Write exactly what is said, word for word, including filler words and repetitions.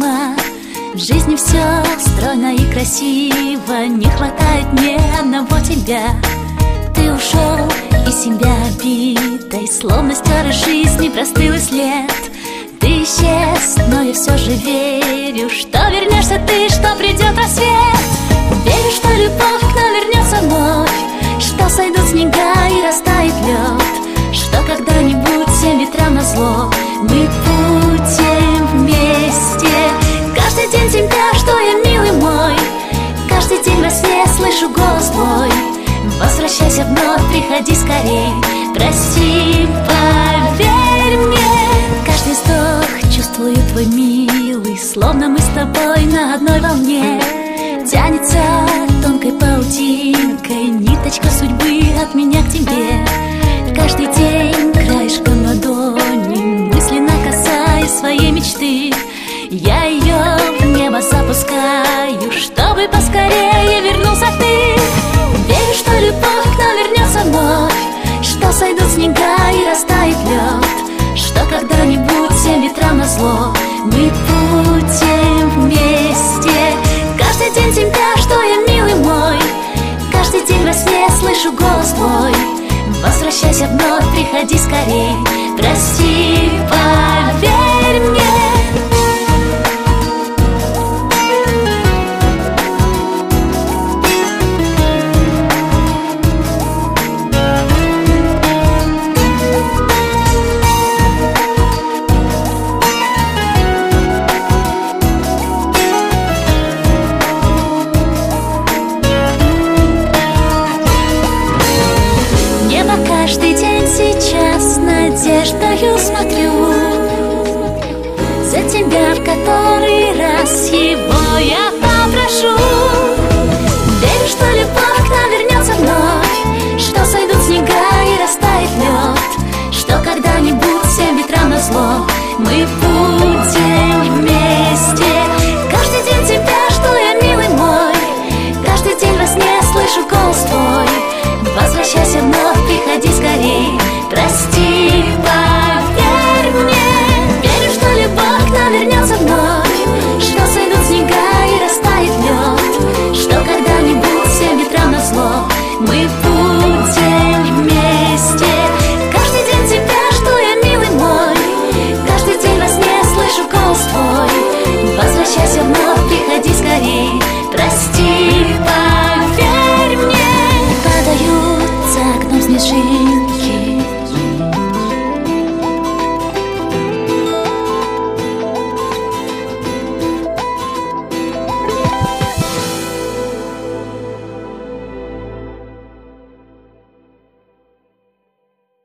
невыносимо. В жизни все стройно и красиво, не хватает ни одного тебя. Ты ушел из себя обидой, словно стер из жизни простыл и след. Ты исчез, но я все же верю, что вернешься ты, что придет рассвет. Верю, что любовь к нам вернется вновь, что сойдут снега и растает лед, что когда-нибудь всем ветрам назло мы будем вместе. Каждый день тебя жду я, милый мой, каждый день во сне слышу голос твой. Возвращайся вновь, приходи скорей, прости, поверь мне. Каждый вздох чувствую твой милый, словно мы с тобой на одной волне. Тянется тонкой паутинкой ниточка судьбы от меня к тебе. Каждый день краешком ладони мысленно касаясь своей мечты.